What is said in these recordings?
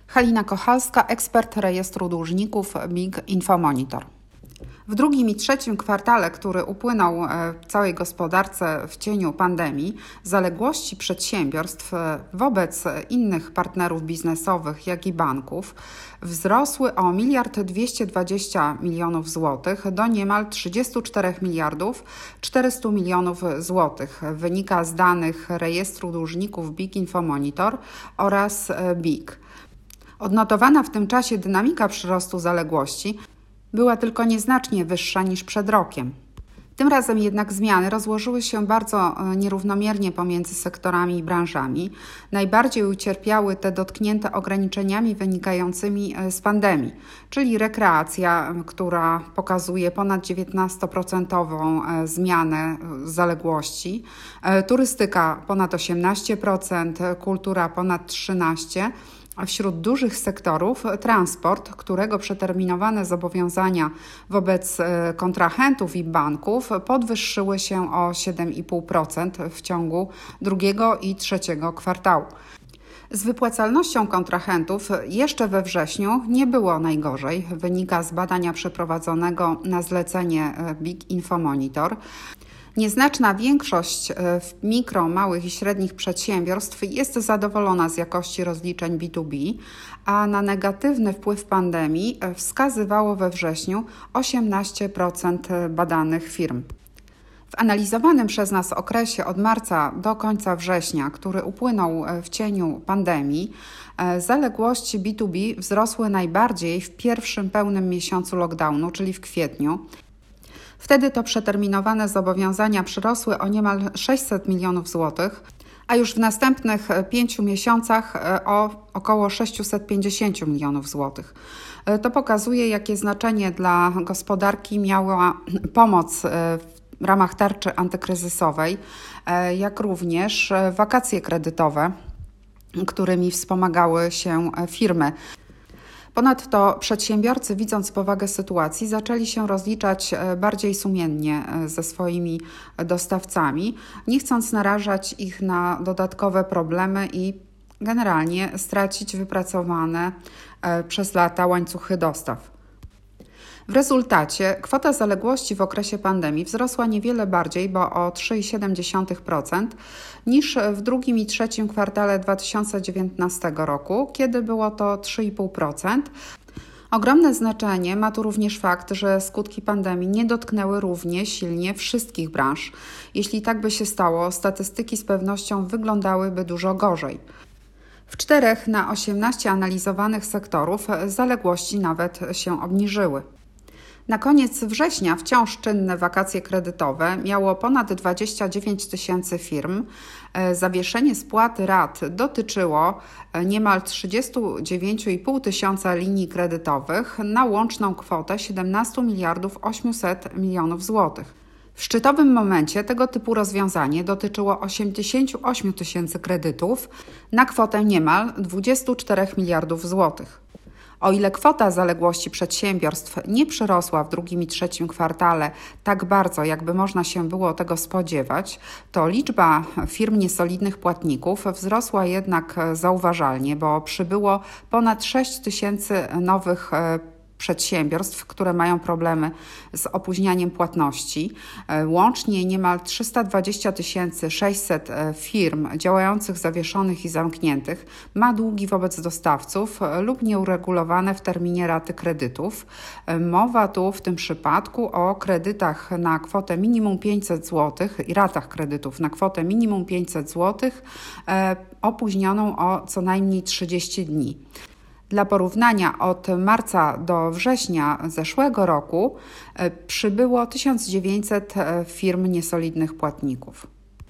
Halina Kochalska, ekspert rejestru dłużników BIG Infomonitor. W drugim i trzecim kwartale, który upłynął w całej gospodarce w cieniu pandemii, zaległości przedsiębiorstw wobec innych partnerów biznesowych, jak i banków, wzrosły o 1 220 000 000 złotych do niemal 34 400 000 000 złotych. Wynika z danych rejestru dłużników BIG Infomonitor oraz BIG. Odnotowana w tym czasie dynamika przyrostu zaległości była tylko nieznacznie wyższa niż przed rokiem. Tym razem jednak zmiany rozłożyły się bardzo nierównomiernie pomiędzy sektorami i branżami. Najbardziej ucierpiały te dotknięte ograniczeniami wynikającymi z pandemii, czyli rekreacja, która pokazuje ponad 19% zmianę zaległości, turystyka ponad 18%, kultura ponad 13%, a wśród dużych sektorów transport, którego przeterminowane zobowiązania wobec kontrahentów i banków podwyższyły się o 7,5% w ciągu drugiego i trzeciego kwartału. Z wypłacalnością kontrahentów jeszcze we wrześniu nie było najgorzej, wynika z badania przeprowadzonego na zlecenie BIG Infomonitor. Nieznaczna większość mikro, małych i średnich przedsiębiorstw jest zadowolona z jakości rozliczeń B2B, a na negatywny wpływ pandemii wskazywało we wrześniu 18% badanych firm. W analizowanym przez nas okresie od marca do końca września, który upłynął w cieniu pandemii, zaległości B2B wzrosły najbardziej w pierwszym pełnym miesiącu lockdownu, czyli w kwietniu. Wtedy to przeterminowane zobowiązania przyrosły o niemal 600 milionów złotych, a już w następnych 5 miesiącach o około 650 milionów złotych. To pokazuje, jakie znaczenie dla gospodarki miała pomoc w ramach tarczy antykryzysowej, jak również wakacje kredytowe, którymi wspomagały się firmy. Ponadto przedsiębiorcy, widząc powagę sytuacji, zaczęli się rozliczać bardziej sumiennie ze swoimi dostawcami, nie chcąc narażać ich na dodatkowe problemy i generalnie stracić wypracowane przez lata łańcuchy dostaw. W rezultacie kwota zaległości w okresie pandemii wzrosła niewiele bardziej, bo o 3,7% niż w drugim i trzecim kwartale 2019 roku, kiedy było to 3,5%. Ogromne znaczenie ma tu również fakt, że skutki pandemii nie dotknęły równie silnie wszystkich branż. Jeśli tak by się stało, statystyki z pewnością wyglądałyby dużo gorzej. W 4 na 18 analizowanych sektorów zaległości nawet się obniżyły. Na koniec września wciąż czynne wakacje kredytowe miało ponad 29 000 firm. Zawieszenie spłaty rat dotyczyło niemal 39,5 tysiąca linii kredytowych na łączną kwotę 17 800 milionów złotych. W szczytowym momencie tego typu rozwiązanie dotyczyło 88 000 kredytów na kwotę niemal 24 miliardów złotych. O ile kwota zaległości przedsiębiorstw nie przyrosła w drugim i trzecim kwartale tak bardzo, jakby można się było tego spodziewać, to liczba firm niesolidnych płatników wzrosła jednak zauważalnie, bo przybyło ponad 6 000 nowych przedsiębiorstw, które mają problemy z opóźnianiem płatności. Łącznie niemal 320 600 firm działających, zawieszonych i zamkniętych ma długi wobec dostawców lub nieuregulowane w terminie raty kredytów. Mowa tu w tym przypadku o kredytach na kwotę minimum 500 zł i ratach kredytów na kwotę minimum 500 zł opóźnioną o co najmniej 30 dni. Dla porównania od marca do września zeszłego roku przybyło 1900 firm niesolidnych płatników.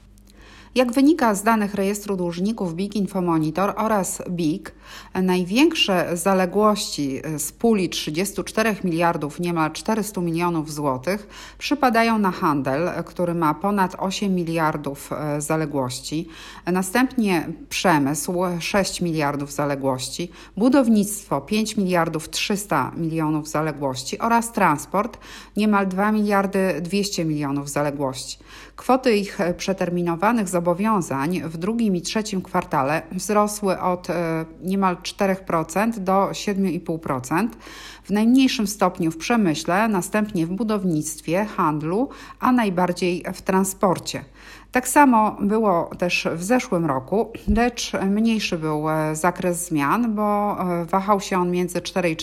Jak wynika z danych rejestru dłużników BIG Infomonitor oraz BIG, największe zaległości z puli 34 miliardów, niemal 400 milionów złotych przypadają na handel, który ma ponad 8 miliardów zaległości, następnie przemysł 6 miliardów zaległości, budownictwo 5 miliardów 300 milionów zaległości oraz transport niemal 2 miliardy 200 milionów zaległości. Kwoty ich przeterminowanych zobowiązań w drugim i trzecim kwartale wzrosły od niemal 4% do 7,5%, w najmniejszym stopniu w przemyśle, następnie w budownictwie, handlu, a najbardziej w transporcie. Tak samo było też w zeszłym roku, lecz mniejszy był zakres zmian, bo wahał się on między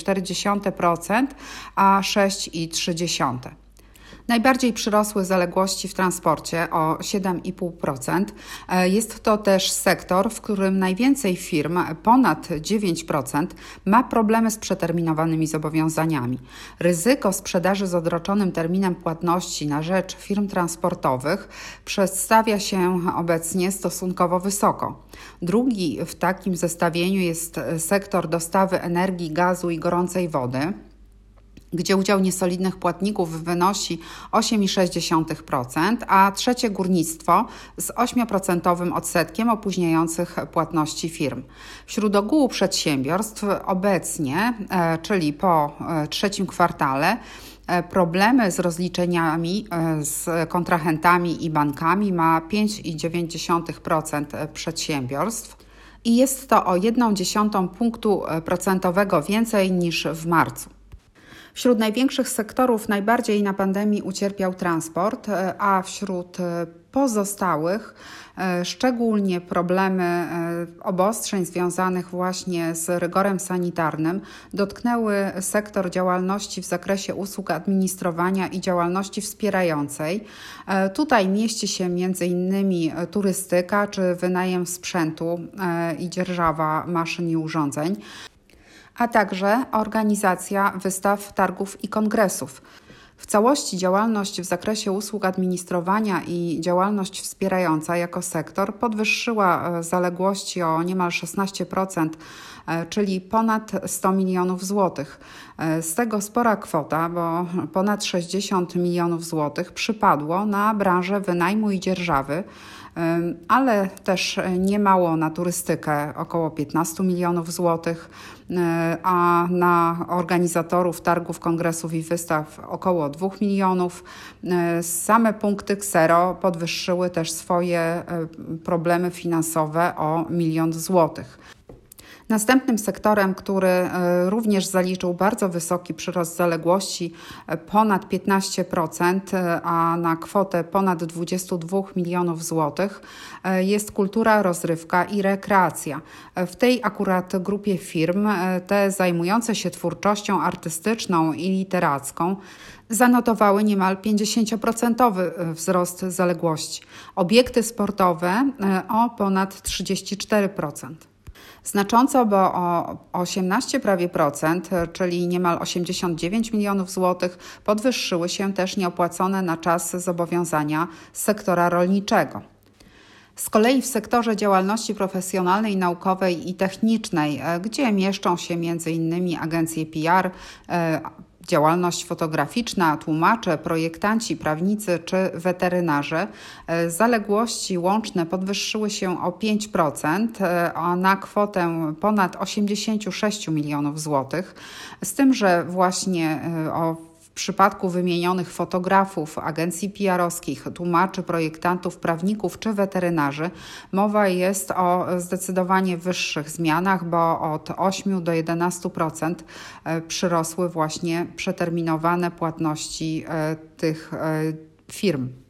4,4% a 6,3%. Najbardziej przyrosły zaległości w transporcie o 7,5%. Jest to też sektor, w którym najwięcej firm, ponad 9%, ma problemy z przeterminowanymi zobowiązaniami. Ryzyko sprzedaży z odroczonym terminem płatności na rzecz firm transportowych przedstawia się obecnie stosunkowo wysoko. Drugi w takim zestawieniu jest sektor dostawy energii, gazu i gorącej wody, gdzie udział niesolidnych płatników wynosi 8,6%, a trzecie górnictwo z 8% odsetkiem opóźniających płatności firm. Wśród ogółu przedsiębiorstw obecnie, czyli po trzecim kwartale, problemy z rozliczeniami z kontrahentami i bankami ma 5,9% przedsiębiorstw. I jest to o 0,1 punktu procentowego więcej niż w marcu. Wśród największych sektorów najbardziej na pandemii ucierpiał transport, a wśród pozostałych szczególnie problemy obostrzeń związanych właśnie z rygorem sanitarnym dotknęły sektor działalności w zakresie usług administrowania i działalności wspierającej. Tutaj mieści się m.in. turystyka czy wynajem sprzętu i dzierżawa maszyn i urządzeń, a także organizacja wystaw, targów i kongresów. W całości działalność w zakresie usług administrowania i działalność wspierająca jako sektor podwyższyła zaległości o niemal 16%, czyli ponad 100 milionów złotych. Z tego spora kwota, bo ponad 60 milionów złotych przypadło na branżę wynajmu i dzierżawy, ale też niemało na turystykę, około 15 milionów złotych, a na organizatorów targów, kongresów i wystaw około 2 milionów. Same punkty Xero podwyższyły też swoje problemy finansowe o 1 milion złotych. Następnym sektorem, który również zaliczył bardzo wysoki przyrost zaległości, ponad 15%, a na kwotę ponad 22 milionów złotych, jest kultura, rozrywka i rekreacja. W tej akurat grupie firm, te zajmujące się twórczością artystyczną i literacką, zanotowały niemal 50% wzrost zaległości. Obiekty sportowe o ponad 34%. Znacząco, bo o 18 prawie procent, czyli niemal 89 milionów złotych, podwyższyły się też nieopłacone na czas zobowiązania z sektora rolniczego. Z kolei w sektorze działalności profesjonalnej, naukowej i technicznej, gdzie mieszczą się m.in. agencje PR, działalność fotograficzna, tłumacze, projektanci, prawnicy czy weterynarze, zaległości łączne podwyższyły się o 5%, a na kwotę ponad 86 milionów złotych, z tym, że właśnie w przypadku wymienionych fotografów, agencji PR-owskich, tłumaczy, projektantów, prawników czy weterynarzy mowa jest o zdecydowanie wyższych zmianach, bo od 8 do 11% przyrosły właśnie przeterminowane płatności tych firm.